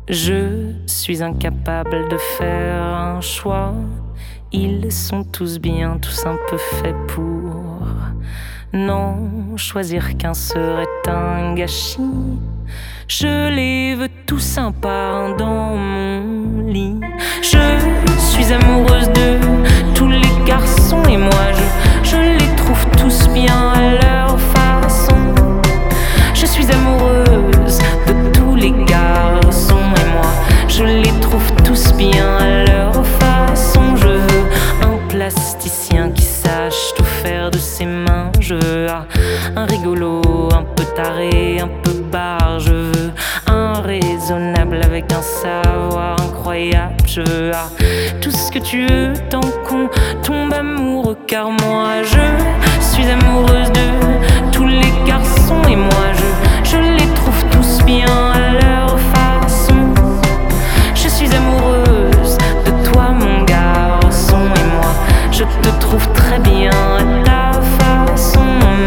Je suis incapable de faire un choix. Ils sont tous bien, tous un peu faits pour. Non, choisir qu'un serait un gâchis. Je les veux tous un par un dans mon lit. Je suis amoureuse de tous les garçons et moi je les trouve tous bien à leur façon. Je suis amoureuse de tous les garçons et moi je les trouve tous bien à leur façon. Je veux un plasticien qui sache tout faire de ses mains. Je veux un rigolo, un peu taré, un peu barre. Je veux un raisonnable avec un savoir incroyable. Je veux tout ce que tu veux tant qu'on tombe amoureux. Car moi je suis amoureuse de tous les garçons et moi je les trouve tous bien à leur façon. Je suis amoureuse de toi mon garçon et moi je te trouve très bien à ta façon.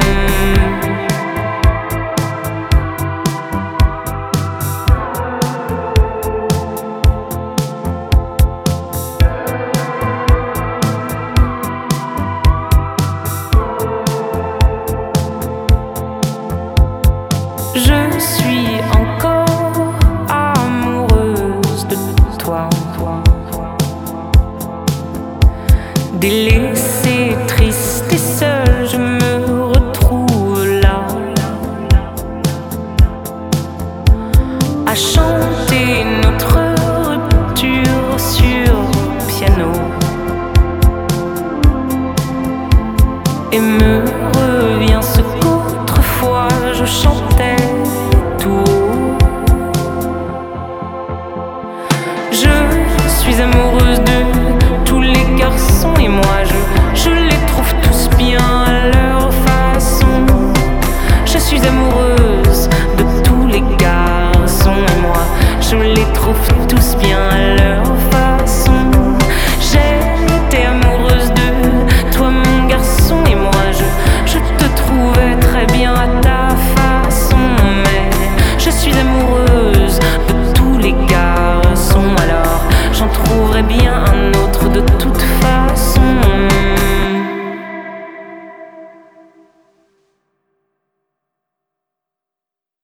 Je suis encore amoureuse de toi. Délaissée, triste et seule, je me retrouve là à chanter notre rupture sur piano. Et me revient ce qu'autrefois je chantais